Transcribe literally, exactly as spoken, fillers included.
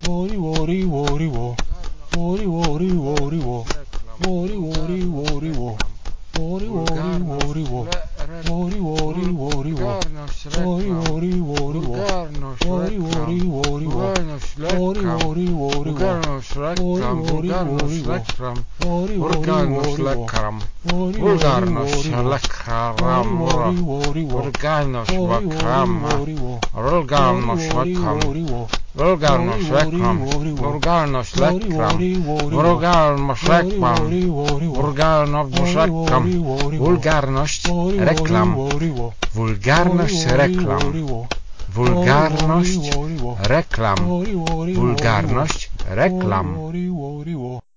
Wori wori wori wo. Wori wori wori wo. Wori wori wori wo. Wori wori wori wo. Wori wori wori wo. Wori wori wori wo. Wori wori wori wo. Wori wori wori wo. Wulgarność lekram. Wulgarność lekram. Wulgarność lekram. Wulgarność lekram. Wulgarność lekram. Wulgarność lekram. Wulgarność lekram. Wulgarność lekram. Wulgarność reklam. Wulgarność reklam. Wulgarność reklam. Wulgarność reklam.